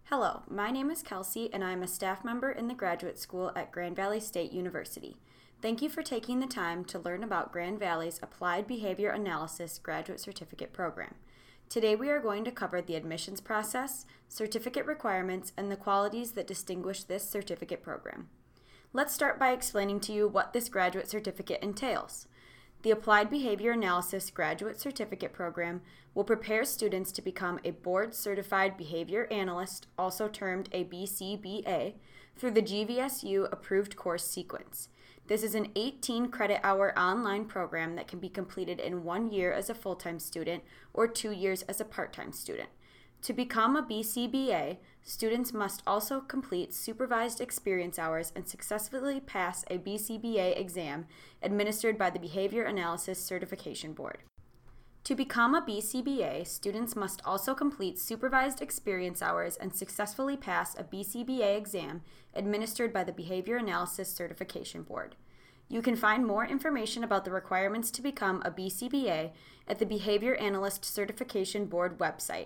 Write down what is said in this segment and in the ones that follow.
Hello, my name is Kelsey and I am a staff member in the graduate school at Grand Valley State University. Thank you for taking the time to learn about Grand Valley's Applied Behavior Analysis Graduate Certificate Program. Today we are going to cover the admissions process, certificate requirements, and the qualities that distinguish this certificate program. Let's start by explaining to you what this graduate certificate entails. The Applied Behavior Analysis Graduate Certificate Program will prepare students to become a board-certified behavior analyst, also termed a BCBA, through the GVSU approved course sequence. This is an 18 credit hour online program that can be completed in 1 year as a full-time student or 2 years as a part-time student. To become a BCBA, students must also complete supervised experience hours and successfully pass a BCBA exam administered by the Behavior Analysis Certification Board. To become a BCBA, students must also complete supervised experience hours and successfully pass a BCBA exam administered by the Behavior Analysis Certification Board. You can find more information about the requirements to become a BCBA at the Behavior Analyst Certification Board website,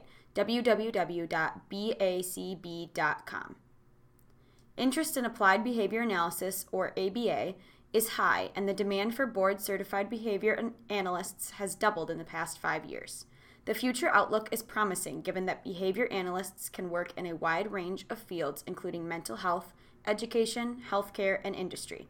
www.bacb.com. Interest in applied behavior analysis, or ABA, is high, and the demand for board-certified behavior analysts has doubled in the past 5 years. The future outlook is promising given that behavior analysts can work in a wide range of fields including mental health, education, healthcare, and industry.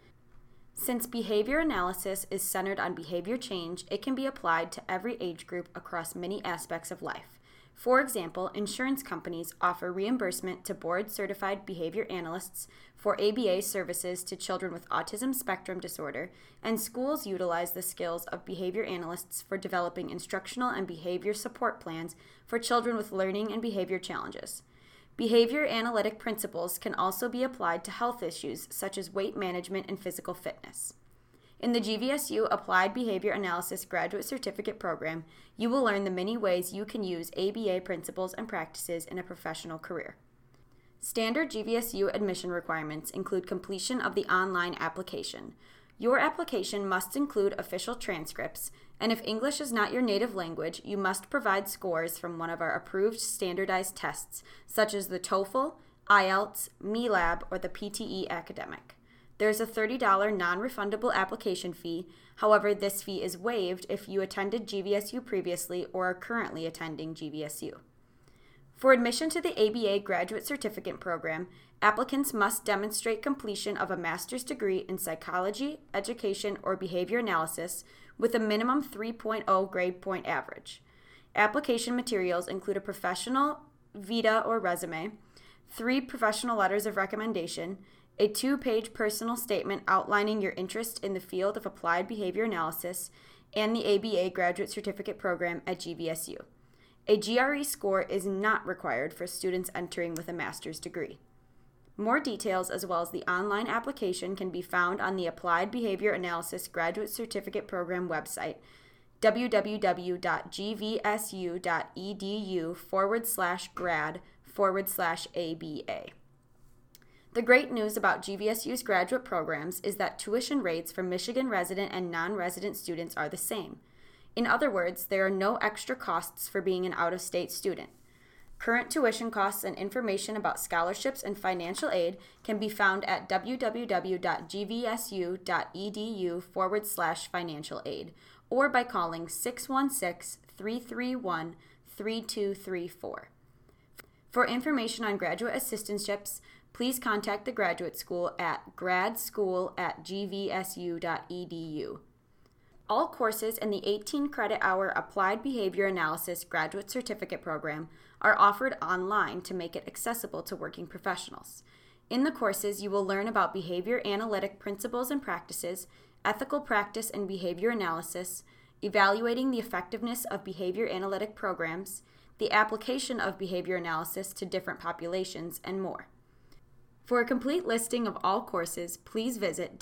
Since behavior analysis is centered on behavior change, it can be applied to every age group across many aspects of life. For example, insurance companies offer reimbursement to board-certified behavior analysts for ABA services to children with autism spectrum disorder, and schools utilize the skills of behavior analysts for developing instructional and behavior support plans for children with learning and behavior challenges. Behavior analytic principles can also be applied to health issues such as weight management and physical fitness. In the GVSU Applied Behavior Analysis Graduate Certificate Program, you will learn the many ways you can use ABA principles and practices in a professional career. Standard GVSU admission requirements include completion of the online application. Your application must include official transcripts, and if English is not your native language, you must provide scores from one of our approved standardized tests, such as the TOEFL, IELTS, MELAB, or the PTE Academic. There is a $30 non-refundable application fee. However, this fee is waived if you attended GVSU previously or are currently attending GVSU. For admission to the ABA Graduate Certificate Program, applicants must demonstrate completion of a master's degree in psychology, education, or behavior analysis with a minimum 3.0 grade point average. Application materials include a professional vita or resume, 3 professional letters of recommendation, a 2-page personal statement outlining your interest in the field of applied behavior analysis, and the ABA Graduate Certificate Program at GVSU. A GRE score is not required for students entering with a master's degree. More details as well as the online application can be found on the Applied Behavior Analysis Graduate Certificate Program website, www.gvsu.edu/grad/ABA. The great news about GVSU's graduate programs is that tuition rates for Michigan resident and non-resident students are the same. In other words, there are no extra costs for being an out-of-state student. Current tuition costs and information about scholarships and financial aid can be found at www.gvsu.edu/financial aid or by calling 616-331-3234. For information on graduate assistantships, please contact the graduate school at gradschool@gvsu.edu. All courses in the 18 credit hour Applied Behavior Analysis Graduate Certificate Program are offered online to make it accessible to working professionals. In the courses, you will learn about behavior analytic principles and practices, ethical practice and behavior analysis, evaluating the effectiveness of behavior analytic programs, the application of behavior analysis to different populations, and more. For a complete listing of all courses, please visit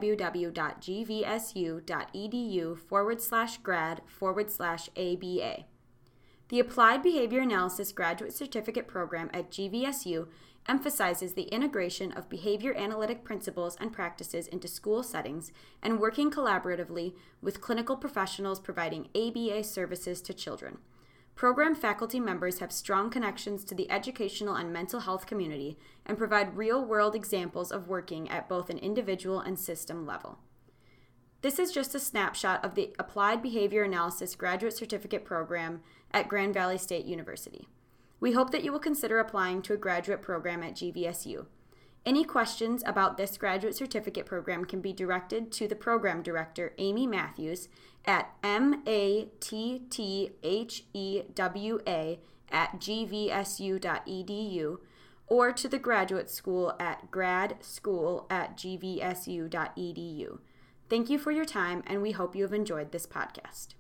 www.gvsu.edu/grad/ABA. The Applied Behavior Analysis Graduate Certificate Program at GVSU emphasizes the integration of behavior analytic principles and practices into school settings and working collaboratively with clinical professionals providing ABA services to children. Program faculty members have strong connections to the educational and mental health community and provide real-world examples of working at both an individual and system level. This is just a snapshot of the Applied Behavior Analysis Graduate Certificate Program at Grand Valley State University. We hope that you will consider applying to a graduate program at GVSU. Any questions about this graduate certificate program can be directed to the program director, Amy Matthews, at matttewa@gvsu.edu, or to the graduate school at gradschool@gvsu.edu. Thank you for your time, and we hope you have enjoyed this podcast.